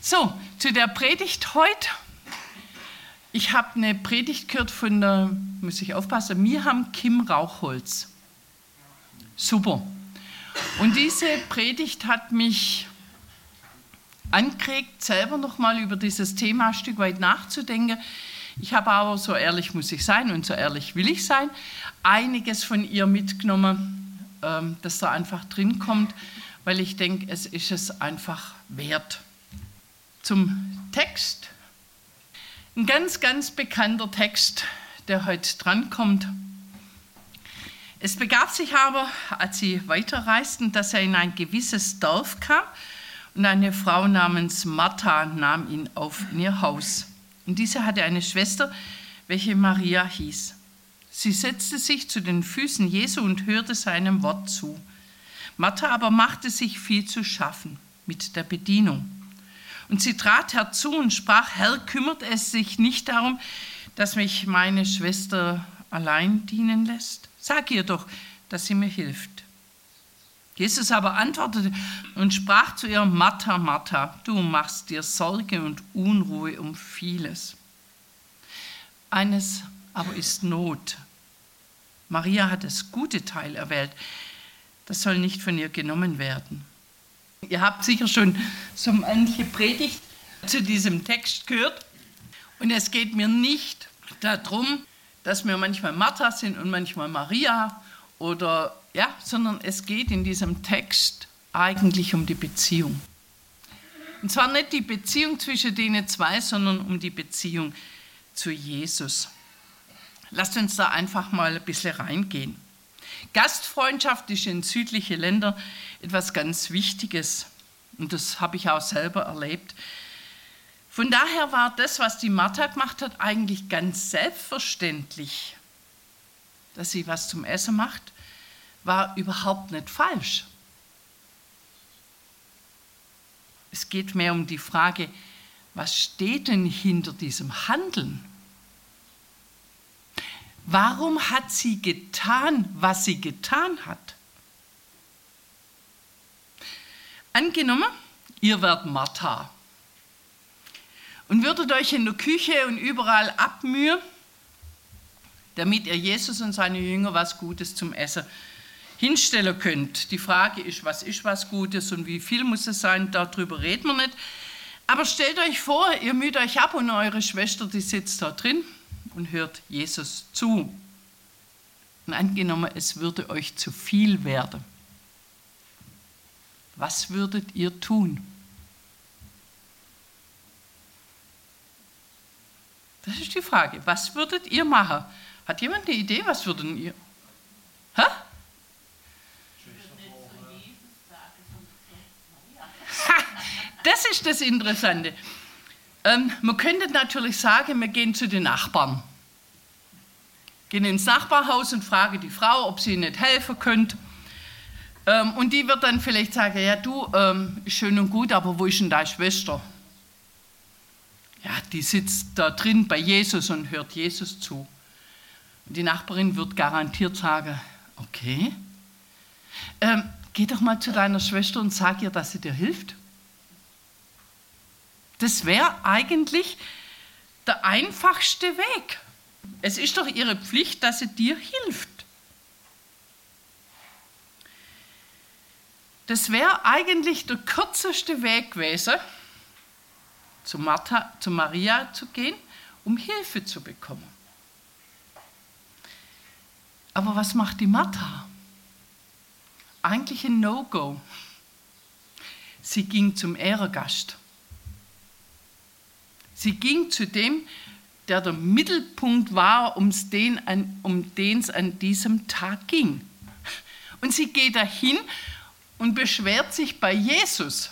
So, zu der Predigt heute. Ich habe eine Predigt gehört von der, muss ich aufpassen, Miriam Kim Rauchholz. Super. Und diese Predigt hat mich angeregt, selber nochmal über dieses Thema ein Stück weit nachzudenken. Ich habe aber, so ehrlich muss ich sein und so ehrlich will ich sein, einiges von ihr mitgenommen, das da einfach drin kommt, weil ich denke, es ist es einfach wert. Zum Text. Ein ganz, ganz bekannter Text, der heute drankommt. Es begab sich aber, als sie weiterreisten, dass er in ein gewisses Dorf kam und eine Frau namens Martha nahm ihn auf in ihr Haus. Und diese hatte eine Schwester, welche Maria hieß. Sie setzte sich zu den Füßen Jesu und hörte seinem Wort zu. Martha aber machte sich viel zu schaffen mit der Bedienung. Und sie trat herzu und sprach: Herr, kümmert es sich nicht darum, dass mich meine Schwester allein dienen lässt? Sag ihr doch, dass sie mir hilft. Jesus aber antwortete und sprach zu ihr: Martha, Martha, du machst dir Sorge und Unruhe um vieles. Eines aber ist Not. Maria hat das gute Teil erwählt. Das soll nicht von ihr genommen werden. Ihr habt sicher schon so manche Predigt zu diesem Text gehört. Und es geht mir nicht darum, dass wir manchmal Martha sind und manchmal Maria, sondern es geht in diesem Text eigentlich um die Beziehung. Und zwar nicht die Beziehung zwischen denen zwei, sondern um die Beziehung zu Jesus. Lasst uns da einfach mal ein bisschen reingehen. Gastfreundschaft ist in südlichen Ländern etwas ganz Wichtiges. Und das habe ich auch selber erlebt. Von daher war das, was die Martha gemacht hat, eigentlich ganz selbstverständlich. Dass sie was zum Essen macht, war überhaupt nicht falsch. Es geht mehr um die Frage, was steht denn hinter diesem Handeln? Warum hat sie getan, was sie getan hat? Angenommen, ihr werdet Martha und würdet euch in der Küche und überall abmühen, damit ihr Jesus und seine Jünger was Gutes zum Essen hinstellen könnt. Die Frage ist was Gutes und wie viel muss es sein, darüber reden wir nicht. Aber stellt euch vor, ihr müht euch ab und eure Schwester, die sitzt da drin und hört Jesus zu. Und angenommen, es würde euch zu viel werden. Was würdet ihr tun? Das ist die Frage. Was würdet ihr machen? Hat jemand eine Idee? Was würden ihr? Hä? Das ist das Interessante. Man könnte natürlich sagen, wir gehen zu den Nachbarn. Gehen ins Nachbarhaus und fragen die Frau, ob sie nicht helfen könnte. Und die wird dann vielleicht sagen, ja du, schön und gut, aber wo ist denn deine Schwester? Ja, die sitzt da drin bei Jesus und hört Jesus zu. Und die Nachbarin wird garantiert sagen, okay, geh doch mal zu deiner Schwester und sag ihr, dass sie dir hilft. Das wäre eigentlich der einfachste Weg. Es ist doch ihre Pflicht, dass sie dir hilft. Das wäre eigentlich der kürzeste Weg gewesen, zu Maria zu gehen, um Hilfe zu bekommen. Aber was macht die Martha? Eigentlich ein No-Go. Sie ging zum Ehrengast. Sie ging zu dem, der Mittelpunkt war, um den es an diesem Tag ging. Und sie geht dahin und beschwert sich bei Jesus.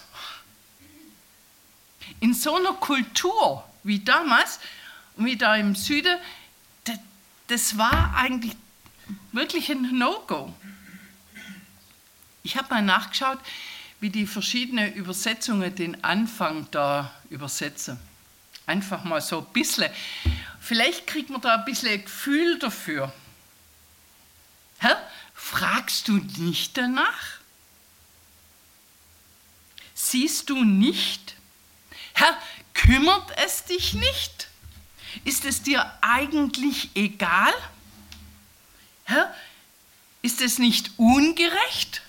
In so einer Kultur wie damals und wie da im Süden, das war eigentlich wirklich ein No-Go. Ich habe mal nachgeschaut, wie die verschiedenen Übersetzungen den Anfang da übersetzen. Einfach mal so ein bisschen. Vielleicht kriegt man da ein bisschen ein Gefühl dafür. Herr, fragst du nicht danach? Siehst du nicht, Herr, kümmert es dich nicht? Ist es dir eigentlich egal? Herr, ist es nicht ungerecht?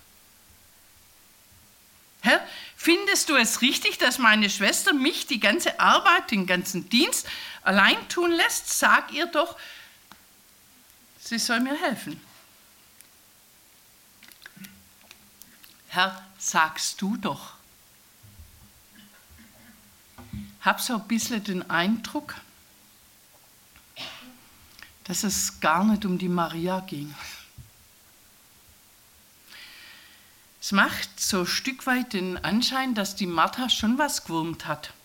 Herr, findest du es richtig, dass meine Schwester mich die ganze Arbeit, den ganzen Dienst allein tun lässt? Sag ihr doch, sie soll mir helfen. Herr, sagst du doch. Hab so ein bisschen den Eindruck, dass es gar nicht um die Maria ging. Es macht so ein Stück weit den Anschein, dass die Martha schon was gewurmt hat.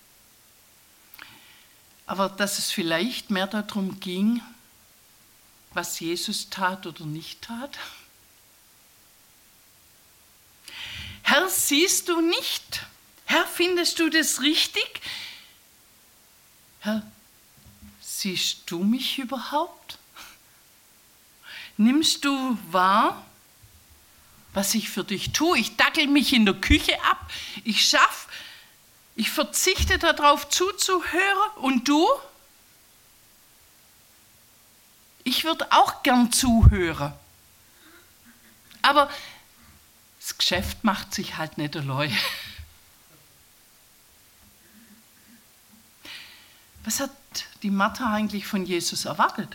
Aber dass es vielleicht mehr darum ging, was Jesus tat oder nicht tat. Herr, siehst du nicht? Herr, findest du das richtig? Herr, siehst du mich überhaupt? Nimmst du wahr, was ich für dich tue? Ich dackel mich in der Küche ab. Ich verzichte darauf zuzuhören. Und du? Ich würde auch gern zuhören. Aber das Geschäft macht sich halt nicht allein. Was hat die Martha eigentlich von Jesus erwartet?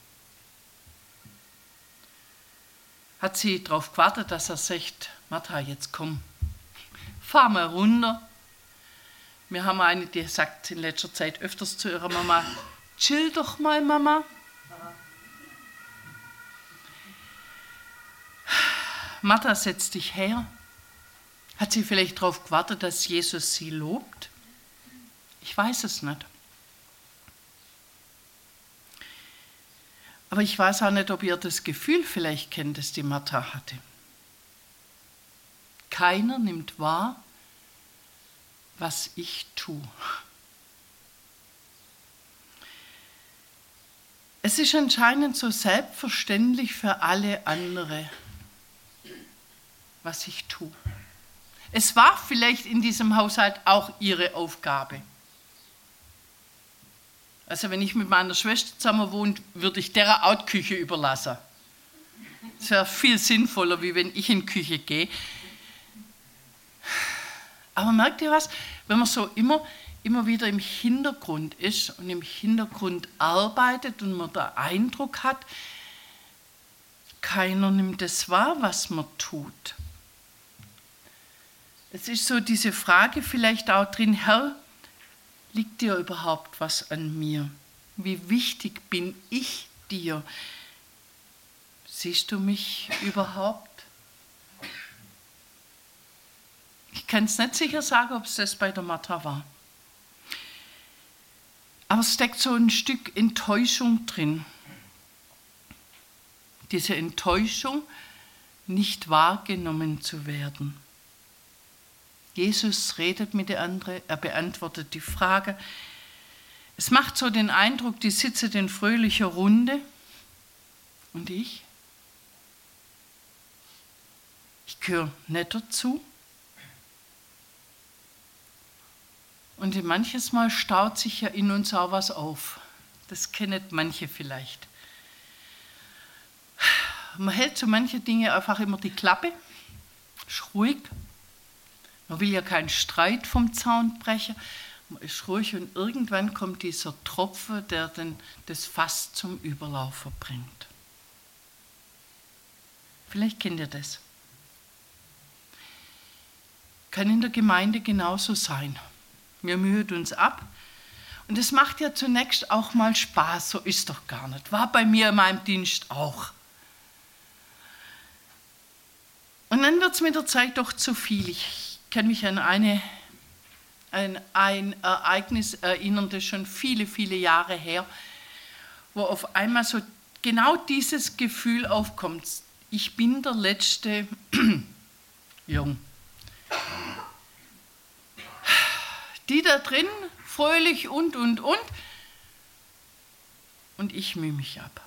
Hat sie darauf gewartet, dass er sagt, Martha, jetzt komm, fahr mal runter. Wir haben eine, die sagt in letzter Zeit öfters zu ihrer Mama, chill doch mal, Mama. Martha, setz dich her. Hat sie vielleicht darauf gewartet, dass Jesus sie lobt? Ich weiß es nicht. Aber ich weiß auch nicht, ob ihr das Gefühl vielleicht kennt, das die Martha hatte. Keiner nimmt wahr, was ich tue. Es ist anscheinend so selbstverständlich für alle andere, was ich tue. Es war vielleicht in diesem Haushalt auch ihre Aufgabe. Also wenn ich mit meiner Schwester zusammen wohne, würde ich der auch die Küche überlassen. Das wäre viel sinnvoller, wie wenn ich in die Küche gehe. Aber merkt ihr was? Wenn man so immer wieder im Hintergrund ist und im Hintergrund arbeitet und man den Eindruck hat, keiner nimmt es wahr, was man tut. Es ist so diese Frage vielleicht auch drin, Herr, liegt dir überhaupt was an mir? Wie wichtig bin ich dir? Siehst du mich überhaupt? Ich kann es nicht sicher sagen, ob es das bei der Martha war. Aber es steckt so ein Stück Enttäuschung drin. Diese Enttäuschung, nicht wahrgenommen zu werden. Jesus redet mit der anderen, er beantwortet die Frage. Es macht so den Eindruck, die sitzen in fröhlicher Runde. Und ich? Ich gehöre nicht dazu. Und manches Mal staut sich ja in uns auch was auf. Das kennen manche vielleicht. Man hält so manche Dinge einfach immer die Klappe, ist ruhig. Man will ja keinen Streit vom Zaun brechen. Man ist ruhig und irgendwann kommt dieser Tropfen, der dann das Fass zum Überlaufen bringt. Vielleicht kennt ihr das. Kann in der Gemeinde genauso sein. Wir mühen uns ab. Und es macht ja zunächst auch mal Spaß, so ist doch gar nicht. War bei mir in meinem Dienst auch. Und dann wird es mit der Zeit doch zu viel. Ich kann mich an ein Ereignis erinnern, das schon viele, viele Jahre her, wo auf einmal so genau dieses Gefühl aufkommt. Ich bin der letzte Jung. Die da drin, fröhlich und. Und ich mühe mich ab.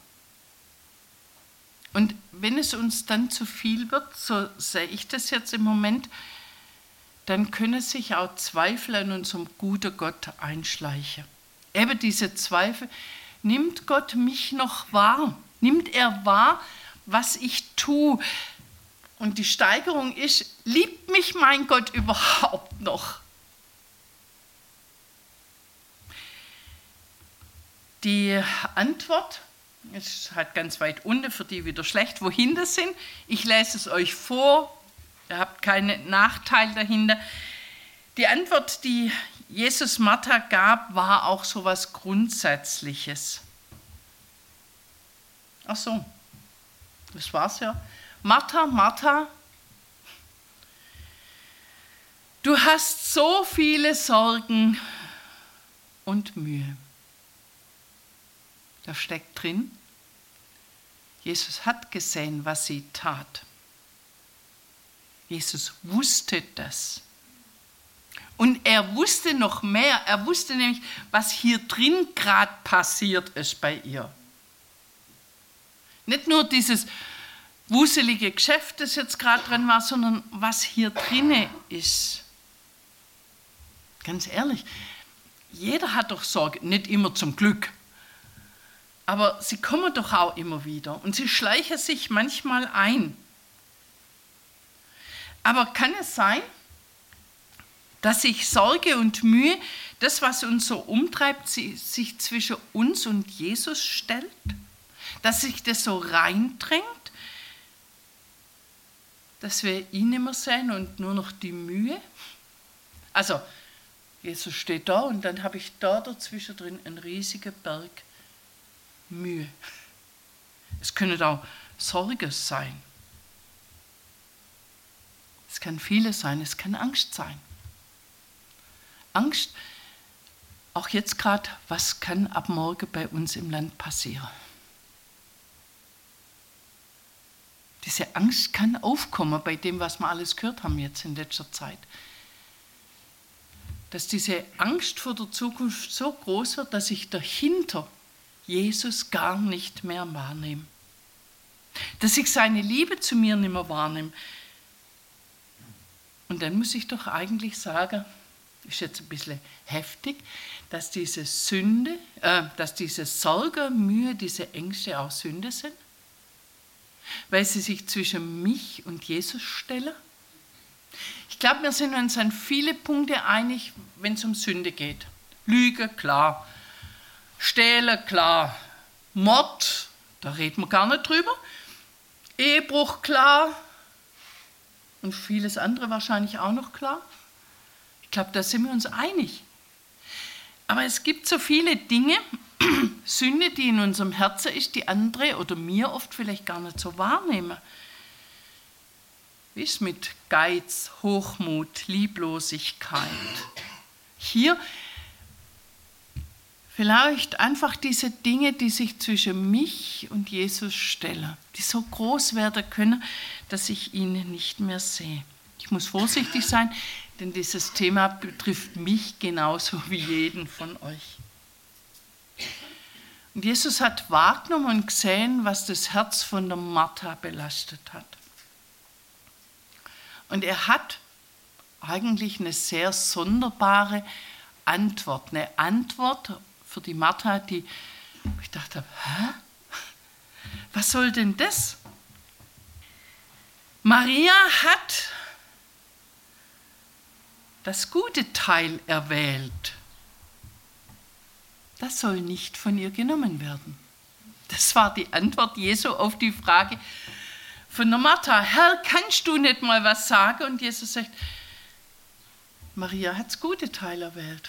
Und wenn es uns dann zu viel wird, so sehe ich das jetzt im Moment, dann können sich auch Zweifel an unserem guten Gott einschleichen. Eben diese Zweifel, nimmt Gott mich noch wahr? Nimmt er wahr, was ich tue? Und die Steigerung ist, liebt mich mein Gott überhaupt noch? Die Antwort ist halt ganz weit unten, für die wieder schlecht, wohin das sind. Ich lese es euch vor, ihr habt keinen Nachteil dahinter. Die Antwort, die Jesus Martha gab, war auch so etwas Grundsätzliches. Ach so, das war's ja. Martha, Martha, du hast so viele Sorgen und Mühe. Da steckt drin, Jesus hat gesehen, was sie tat. Jesus wusste das. Und er wusste noch mehr. Er wusste nämlich, was hier drin gerade passiert ist bei ihr. Nicht nur dieses wuselige Geschäft, das jetzt gerade drin war, sondern was hier drinne ist. Ganz ehrlich, jeder hat doch Sorge, nicht immer zum Glück. Aber sie kommen doch auch immer wieder und sie schleichen sich manchmal ein. Aber kann es sein, dass sich Sorge und Mühe, das, was uns so umtreibt, sich zwischen uns und Jesus stellt? Dass sich das so reindrängt, dass wir ihn nicht mehr sehen und nur noch die Mühe? Also, Jesus steht da und dann habe ich da dazwischen drin einen riesigen Berg Mühe. Es können auch Sorge sein. Es kann vieles sein, es kann Angst sein. Angst, auch jetzt gerade, was kann ab morgen bei uns im Land passieren? Diese Angst kann aufkommen bei dem, was wir alles gehört haben jetzt in letzter Zeit. Dass diese Angst vor der Zukunft so groß wird, dass ich dahinter Jesus gar nicht mehr wahrnehme. Dass ich seine Liebe zu mir nicht mehr wahrnehme. Und dann muss ich doch eigentlich sagen, ist jetzt ein bisschen heftig, dass diese Sünde, dass diese Sorge, Mühe, diese Ängste auch Sünde sind, weil sie sich zwischen mich und Jesus stellen. Ich glaube, wir sind uns an viele Punkte einig, wenn es um Sünde geht. Lüge, klar. Stehlen, klar. Mord, da reden wir gar nicht drüber. Ehebruch, klar. Und vieles andere wahrscheinlich auch noch klar. Ich glaube, da sind wir uns einig. Aber es gibt so viele Dinge, Sünde, die in unserem Herzen ist, die andere oder mir oft vielleicht gar nicht so wahrnehmen. Wie ist es mit Geiz, Hochmut, Lieblosigkeit? Hier vielleicht einfach diese Dinge, die sich zwischen mich und Jesus stellen, die so groß werden können, dass ich ihn nicht mehr sehe. Ich muss vorsichtig sein, denn dieses Thema betrifft mich genauso wie jeden von euch. Und Jesus hat wahrgenommen und gesehen, was das Herz von der Martha belastet hat. Und er hat eigentlich eine sehr sonderbare Antwort. Eine Antwort für die Martha, die ich dachte, hä? Was soll denn das? Maria hat das gute Teil erwählt. Das soll nicht von ihr genommen werden. Das war die Antwort Jesu auf die Frage von der Martha. Herr, kannst du nicht mal was sagen? Und Jesus sagt, Maria hat das gute Teil erwählt.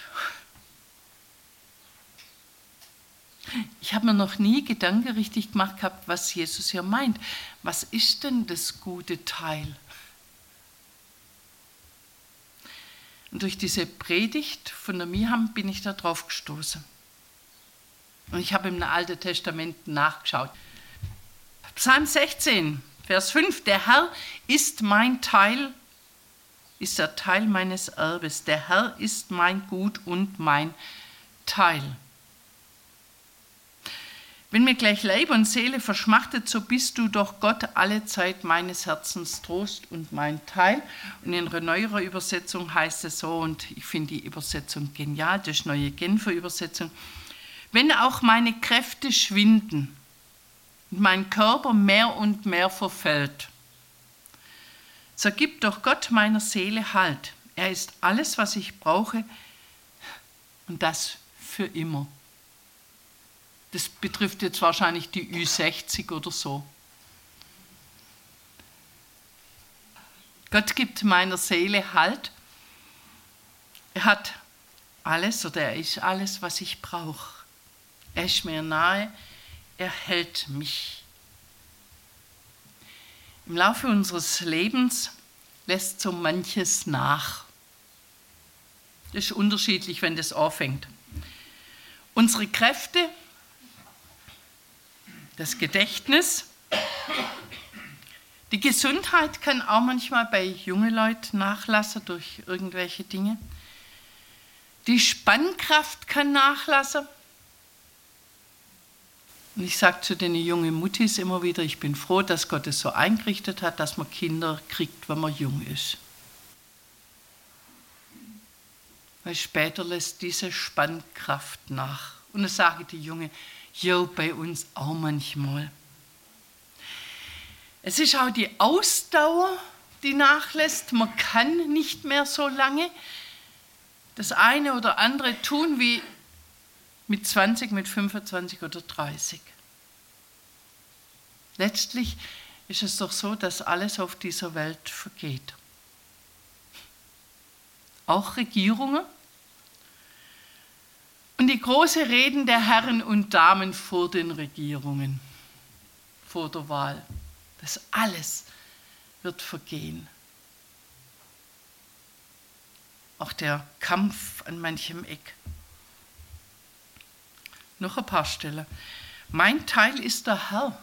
Ich habe mir noch nie Gedanken richtig gemacht gehabt, was Jesus hier meint. Was ist denn das gute Teil? Und durch diese Predigt von der Miham bin ich da drauf gestoßen. Und ich habe im Alten Testament nachgeschaut. Psalm 16, Vers 5. Der Herr ist mein Teil, ist der Teil meines Erbes. Der Herr ist mein Gut und mein Teil. Wenn mir gleich Leib und Seele verschmachtet, so bist du doch Gott alle Zeit meines Herzens Trost und mein Teil. Und in einer neueren Übersetzung heißt es so, und ich finde die Übersetzung genial, das ist neue Genfer Übersetzung: Wenn auch meine Kräfte schwinden und mein Körper mehr und mehr verfällt, so gibt doch Gott meiner Seele Halt. Er ist alles, was ich brauche, und das für immer. Das betrifft jetzt wahrscheinlich die Ü60 oder so. Gott gibt meiner Seele Halt. Er hat alles oder er ist alles, was ich brauche. Er ist mir nahe, er hält mich. Im Laufe unseres Lebens lässt so manches nach. Das ist unterschiedlich, wenn das anfängt. Unsere Kräfte, das Gedächtnis, die Gesundheit kann auch manchmal bei jungen Leuten nachlassen durch irgendwelche Dinge. Die Spannkraft kann nachlassen. Und ich sage zu den jungen Muttis immer wieder, ich bin froh, dass Gott es so eingerichtet hat, dass man Kinder kriegt, wenn man jung ist. Weil später lässt diese Spannkraft nach. Und dann sage die Junge, jo, bei uns auch manchmal. Es ist auch die Ausdauer, die nachlässt. Man kann nicht mehr so lange das eine oder andere tun wie mit 20, mit 25 oder 30. Letztlich ist es doch so, dass alles auf dieser Welt vergeht. Auch Regierungen. Und die großen Reden der Herren und Damen vor den Regierungen, vor der Wahl. Das alles wird vergehen. Auch der Kampf an manchem Eck. Noch ein paar Stellen. Mein Teil ist der Herr.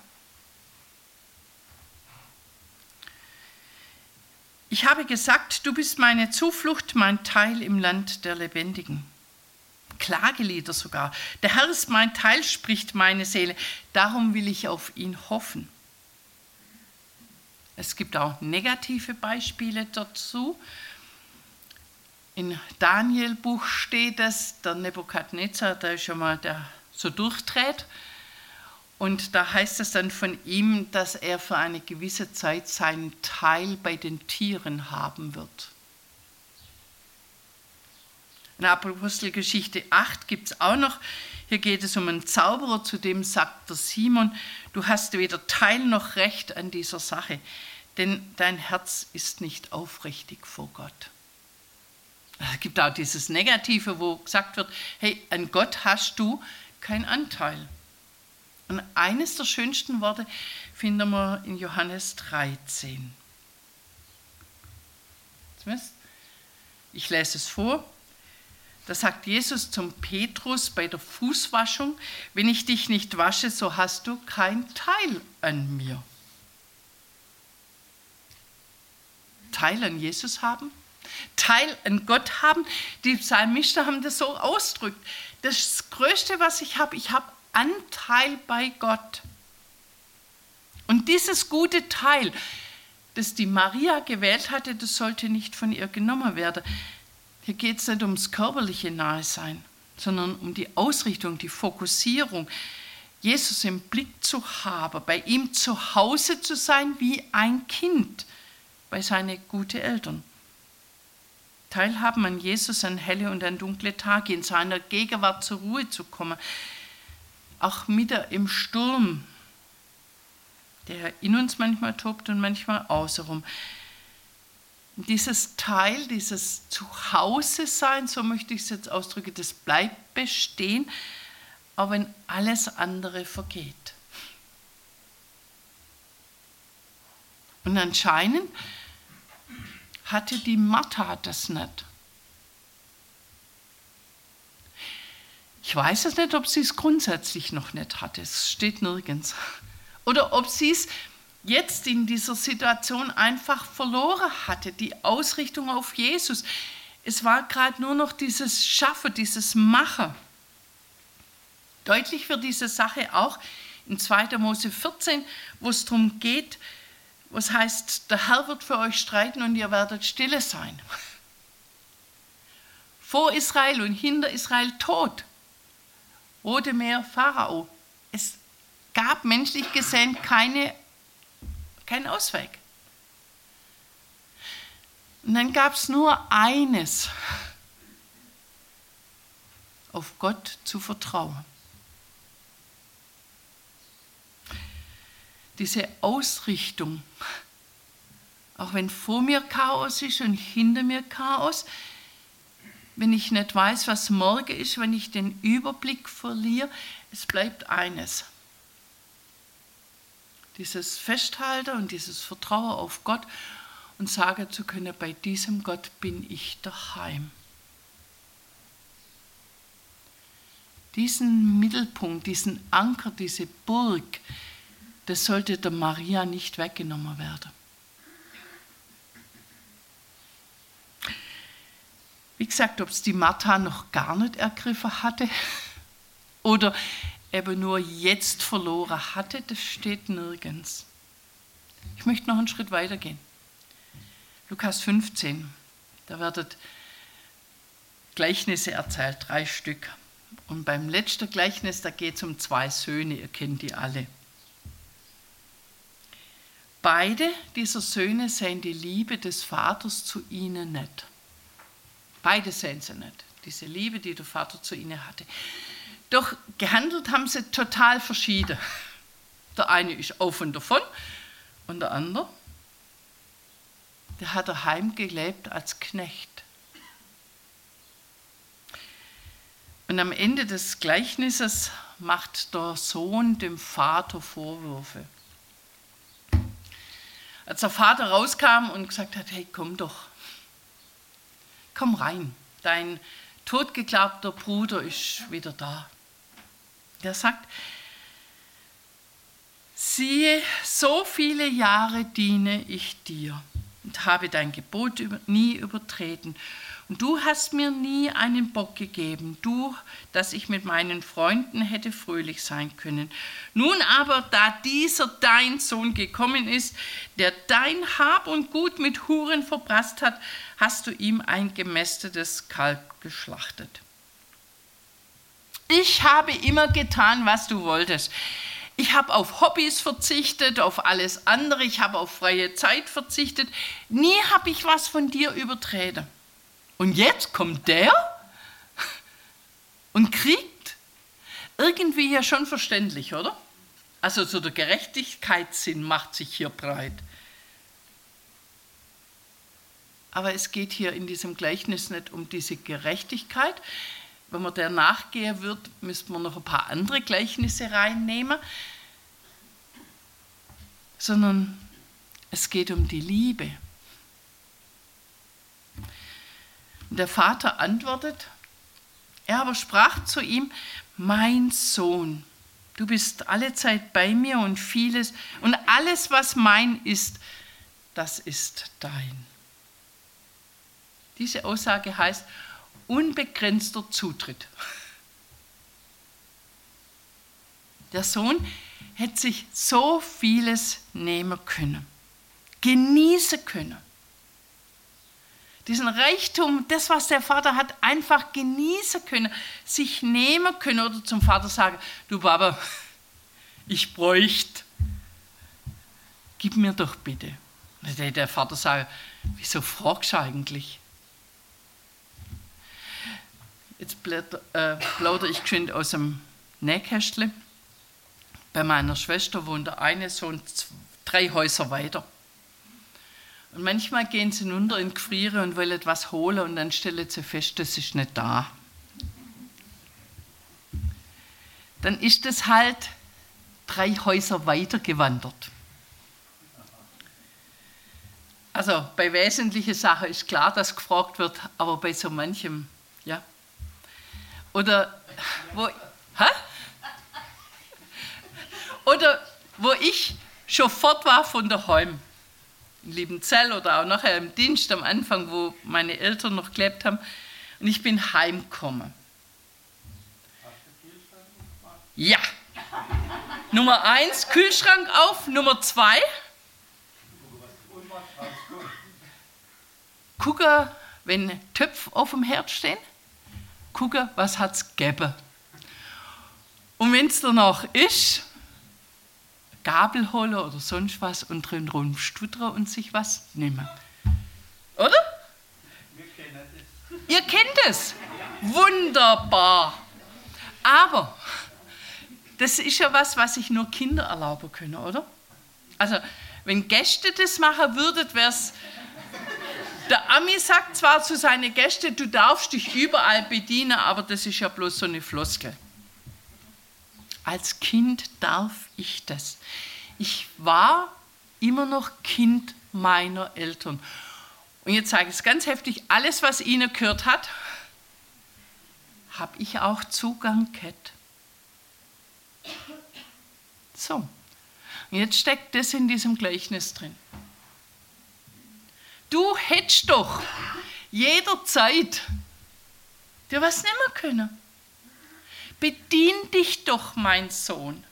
Ich habe gesagt, du bist meine Zuflucht, mein Teil im Land der Lebendigen. Klagelieder sogar. Der Herr ist mein Teil, spricht meine Seele. Darum will ich auf ihn hoffen. Es gibt auch negative Beispiele dazu. In Daniel-Buch steht es, der Nebukadnezar, der ist schon mal der so durchdreht. Und da heißt es dann von ihm, dass er für eine gewisse Zeit seinen Teil bei den Tieren haben wird. In Apostelgeschichte 8 gibt es auch noch, hier geht es um einen Zauberer, zu dem sagt der Simon, du hast weder Teil noch Recht an dieser Sache, denn dein Herz ist nicht aufrichtig vor Gott. Es gibt auch dieses Negative, wo gesagt wird, hey, an Gott hast du keinen Anteil. Und eines der schönsten Worte finden wir in Johannes 13. Ich lese es vor. Da sagt Jesus zum Petrus bei der Fußwaschung, wenn ich dich nicht wasche, so hast du keinen Teil an mir. Teil an Jesus haben, Teil an Gott haben. Die Psalmisten haben das so ausgedrückt. Das Größte, was ich habe Anteil bei Gott. Und dieses gute Teil, das die Maria gewählt hatte, das sollte nicht von ihr genommen werden. Hier geht es nicht ums körperliche Nahesein, sondern um die Ausrichtung, die Fokussierung, Jesus im Blick zu haben, bei ihm zu Hause zu sein wie ein Kind, bei seinen guten Eltern. Teilhaben an Jesus, an helle und an dunkle Tage, in seiner Gegenwart zur Ruhe zu kommen, auch mitten im Sturm, der in uns manchmal tobt und manchmal außenrum. Dieses Teil, dieses Zuhause-Sein, so möchte ich es jetzt ausdrücken, das bleibt bestehen, auch wenn alles andere vergeht. Und anscheinend hatte die Martha das nicht. Ich weiß es nicht, ob sie es grundsätzlich noch nicht hatte, es steht nirgends. Oder ob sie es jetzt in dieser Situation einfach verloren hatte, die Ausrichtung auf Jesus. Es war gerade nur noch dieses Schaffen, dieses Machen. Deutlich wird diese Sache auch in 2. Mose 14, wo es darum geht, wo es heißt, der Herr wird für euch streiten und ihr werdet stille sein. Vor Israel und hinter Israel Tod. Rote Meer, Pharao. Es gab menschlich gesehen keinen Ausweg. Und dann gab es nur eines, auf Gott zu vertrauen. Diese Ausrichtung, auch wenn vor mir Chaos ist und hinter mir Chaos, wenn ich nicht weiß, was morgen ist, wenn ich den Überblick verliere, es bleibt eines. Dieses Festhalten und dieses Vertrauen auf Gott und sagen zu können, bei diesem Gott bin ich daheim. Diesen Mittelpunkt, diesen Anker, diese Burg, das sollte der Maria nicht weggenommen werden. Wie gesagt, ob es die Martha noch gar nicht ergriffen hatte oder eben nur jetzt verloren hatte, das steht nirgends. Ich möchte noch einen Schritt weiter gehen. Lukas 15, da werden Gleichnisse erzählt, 3 Stück. Und beim letzten Gleichnis, da geht es um 2 Söhne, ihr kennt die alle. Beide dieser Söhne sehen die Liebe des Vaters zu ihnen nicht. Beide sehen sie nicht, diese Liebe, die der Vater zu ihnen hatte. Doch gehandelt haben sie total verschieden. Der eine ist auf und davon und der andere, der hat daheim gelebt als Knecht. Und am Ende des Gleichnisses macht der Sohn dem Vater Vorwürfe. Als der Vater rauskam und gesagt hat, hey, komm doch, komm rein, dein totgeglaubter Bruder ist wieder da. Der sagt, siehe, so viele Jahre diene ich dir und habe dein Gebot nie übertreten. Und du hast mir nie einen Bock gegeben, du, dass ich mit meinen Freunden hätte fröhlich sein können. Nun aber, da dieser dein Sohn gekommen ist, der dein Hab und Gut mit Huren verprasst hat, hast du ihm ein gemästetes Kalb geschlachtet. Ich habe immer getan, was du wolltest. Ich habe auf Hobbys verzichtet, auf alles andere, ich habe auf freie Zeit verzichtet. Nie habe ich was von dir übertreten. Und jetzt kommt der und kriegt irgendwie ja schon verständlich, oder? Also so der Gerechtigkeitssinn macht sich hier breit. Aber es geht hier in diesem Gleichnis nicht um diese Gerechtigkeit. Wenn man der nachgehen wird, müsste man noch ein paar andere Gleichnisse reinnehmen. Sondern es geht um die Liebe. Und der Vater antwortet, er aber sprach zu ihm, mein Sohn, du bist allezeit bei mir und vieles und alles, was mein ist, das ist dein. Diese Aussage heißt unbegrenzter Zutritt. Der Sohn hätte sich so vieles nehmen können, genießen können. Diesen Reichtum, das, was der Vater hat, einfach genießen können, sich nehmen können oder zum Vater sagen, du Papa, ich bräuchte, gib mir doch bitte. Dann hätte der Vater sagen, wieso fragst du eigentlich? Jetzt plaudere ich geschwind aus dem Nähkästle. Bei meiner Schwester wohnt der eine Sohn 3 Häuser weiter. Und manchmal gehen sie runter in die Gefriere und wollen etwas holen und dann stellen sie fest, das ist nicht da. Dann ist es halt 3 Häuser weiter gewandert. Also bei wesentlichen Sachen ist klar, dass gefragt wird, aber bei so manchem, ja. Oder wo ich schon fort war von daheim. In Liebenzell oder auch nachher im Dienst am Anfang, wo meine Eltern noch gelebt haben. Und ich bin heimgekommen. Ja. Nummer 1, Kühlschrank auf. Nummer 2, gucken, wenn Töpfe auf dem Herd stehen, gucken, was hat es gegeben. Und wenn es danach ist, Gabel holen oder sonst was und drin rumstuttern und sich was nehmen. Oder? Wir kennen das. Ihr kennt es. Wunderbar. Aber das ist ja was sich nur Kinder erlauben können, oder? Also, wenn Gäste das machen würden, wäre es... Der Ami sagt zwar zu seinen Gästen, du darfst dich überall bedienen, aber das ist ja bloß so eine Floskel. Als Kind darf ich das. Ich war immer noch Kind meiner Eltern. Und jetzt sage ich es ganz heftig, alles, was ihnen gehört hat, habe ich auch Zugang gehabt. So, und jetzt steckt das in diesem Gleichnis drin. Du hättest doch jederzeit dir was nehmen können. Bedien dich doch, mein Sohn.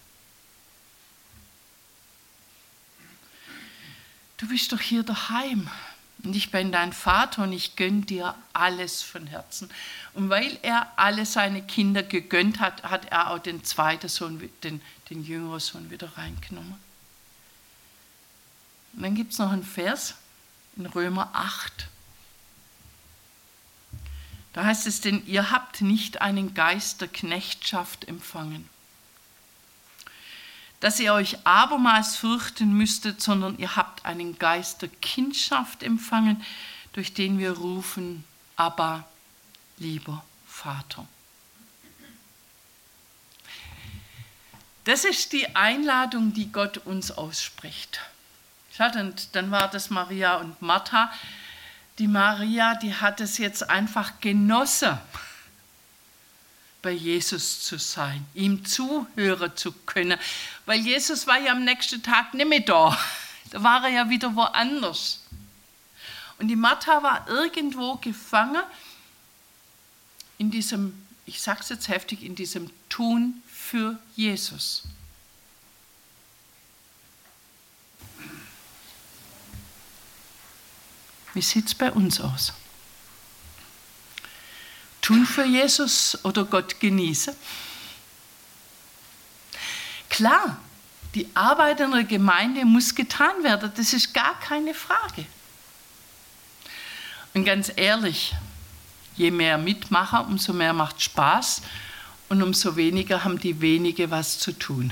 Du bist doch hier daheim und ich bin dein Vater und ich gönne dir alles von Herzen. Und weil er alle seine Kinder gegönnt hat, hat er auch den zweiten Sohn, den jüngeren Sohn wieder reingenommen. Und dann gibt es noch einen Vers in Römer 8. Da heißt es, denn ihr habt nicht einen Geist der Knechtschaft empfangen, dass ihr euch abermals fürchten müsstet, sondern ihr habt einen Geist der Kindschaft empfangen, durch den wir rufen, Abba, lieber Vater. Das ist die Einladung, die Gott uns ausspricht. Und dann war das Maria und Martha. Die Maria, die hat es jetzt einfach genossen, bei Jesus zu sein, ihm zuhören zu können. Weil Jesus war ja am nächsten Tag nicht mehr da. Da war er ja wieder woanders. Und die Martha war irgendwo gefangen in diesem, ich sage es jetzt heftig, in diesem Tun für Jesus. Wie sieht es bei uns aus? Tun für Jesus oder Gott genießen? Klar, die Arbeit in der Gemeinde muss getan werden, das ist gar keine Frage. Und ganz ehrlich, je mehr Mitmacher, umso mehr macht Spaß und umso weniger haben die wenige was zu tun.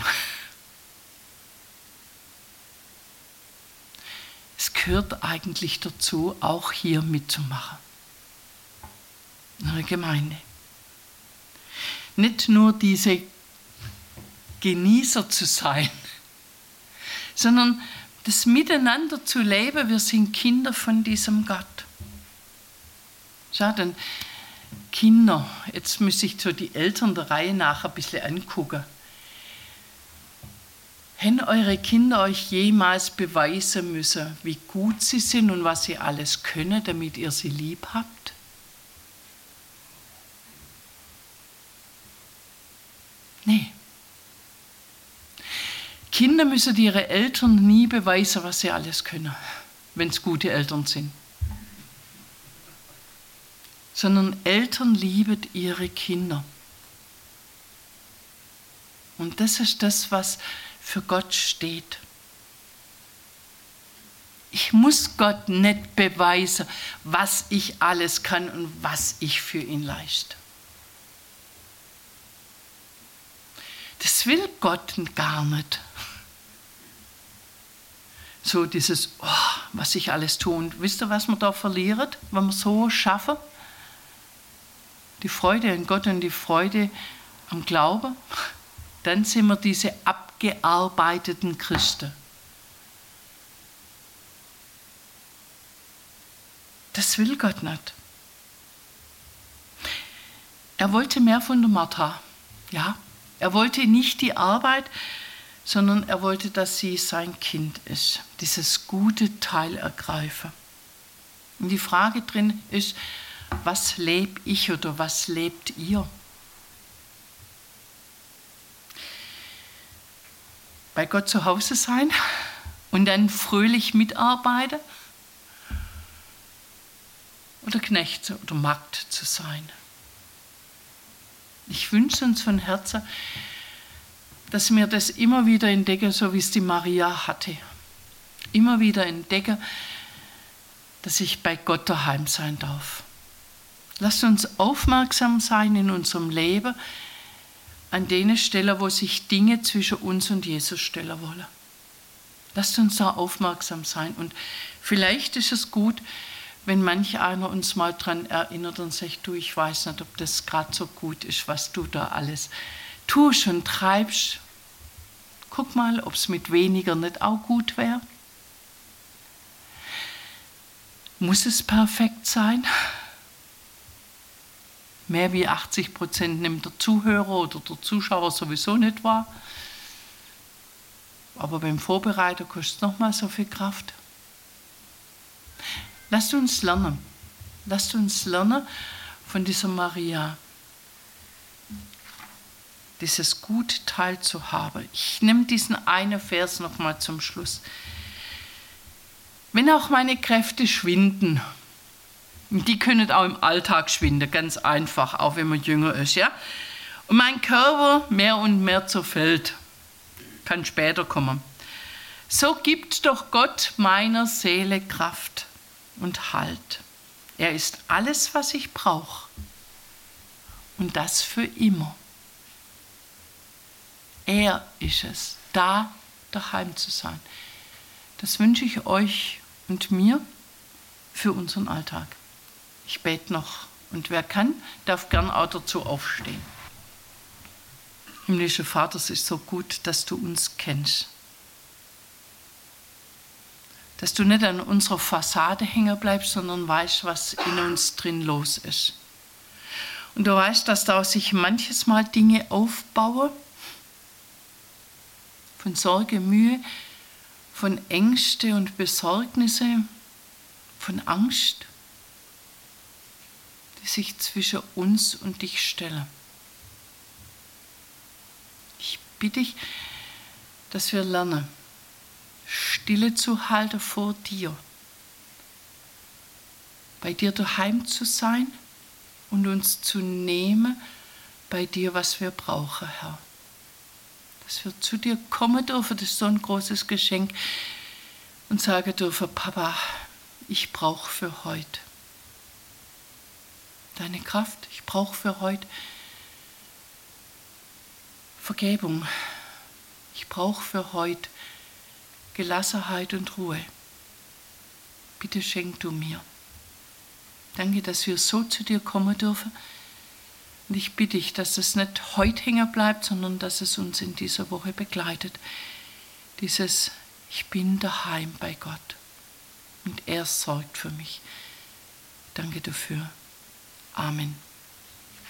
Es gehört eigentlich dazu, auch hier mitzumachen. In der Gemeinde. Nicht nur diese Genießer zu sein, sondern das Miteinander zu leben. Wir sind Kinder von diesem Gott. Schau, denn Kinder, jetzt muss ich so die Eltern der Reihe nach ein bisschen angucken. Haben eure Kinder euch jemals beweisen müssen, wie gut sie sind und was sie alles können, damit ihr sie lieb habt? Nee. Kinder müssen ihre Eltern nie beweisen, was sie alles können, wenn es gute Eltern sind. Sondern Eltern lieben ihre Kinder. Und das ist das, was für Gott steht. Ich muss Gott nicht beweisen, was ich alles kann und was ich für ihn leiste. Das will Gott gar nicht. So dieses, oh, was ich alles tue. Und wisst ihr, was man da verliert, wenn wir so schaffen? Die Freude an Gott und die Freude am Glauben. Dann sind wir diese abgearbeiteten Christen. Das will Gott nicht. Er wollte mehr von der Martha. Ja, er wollte nicht die Arbeit, sondern er wollte, dass sie sein Kind ist. Dieses gute Teil ergreifen. Und die Frage drin ist, was lebe ich oder was lebt ihr? bei Gott zu Hause sein und dann fröhlich mitarbeiten? Oder Knecht oder Magd zu sein? Ich wünsche uns von Herzen, dass wir das immer wieder entdecken, so wie es die Maria hatte. Immer wieder entdecken, dass ich bei Gott daheim sein darf. Lasst uns aufmerksam sein in unserem Leben an den Stellen, wo sich Dinge zwischen uns und Jesus stellen wollen. Lasst uns da aufmerksam sein. Und vielleicht ist es gut, wenn manch einer uns mal daran erinnert und sagt, du, ich weiß nicht, ob das gerade so gut ist, was du da alles tust und treibst. Guck mal, ob es mit weniger nicht auch gut wäre. Muss es perfekt sein? Mehr wie 80% nimmt der Zuhörer oder der Zuschauer sowieso nicht wahr. Aber beim Vorbereiter kostet es nochmal so viel Kraft. Lasst uns lernen. Lasst uns lernen von dieser Maria, dieses Gut teilzuhaben. Ich nehme diesen einen Vers nochmal zum Schluss. Wenn auch meine Kräfte schwinden, die können auch im Alltag schwinden, ganz einfach, auch wenn man jünger ist, ja. Und mein Körper mehr und mehr zerfällt, kann später kommen. So gibt doch Gott meiner Seele Kraft und Halt. Er ist alles, was ich brauche. Und das für immer. Er ist es, da daheim zu sein. Das wünsche ich euch und mir für unseren Alltag. Ich bete noch und wer kann, darf gern auch dazu aufstehen. Himmlischer Vater, es ist so gut, dass du uns kennst. Dass du nicht an unserer Fassade hängen bleibst, sondern weißt, was in uns drin los ist. Und du weißt, dass da sich manches Mal Dinge aufbauen, von Sorge, Mühe, von Ängste und Besorgnisse, von Angst, die sich zwischen uns und dich stellen. Ich bitte dich, dass wir lernen, Stille zu halten vor dir, bei dir daheim zu sein und uns zu nehmen bei dir, was wir brauchen, Herr. Dass wir zu dir kommen dürfen, das ist so ein großes Geschenk, und sagen dürfen, Papa, ich brauche für heute deine Kraft, ich brauche für heute Vergebung, ich brauche für heute Gelassenheit und Ruhe. Bitte schenk du mir. Danke, dass wir so zu dir kommen dürfen. Und ich bitte dich, dass es nicht heute hängen bleibt, sondern dass es uns in dieser Woche begleitet. Dieses Ich bin daheim bei Gott und er sorgt für mich. Danke dafür. Amen.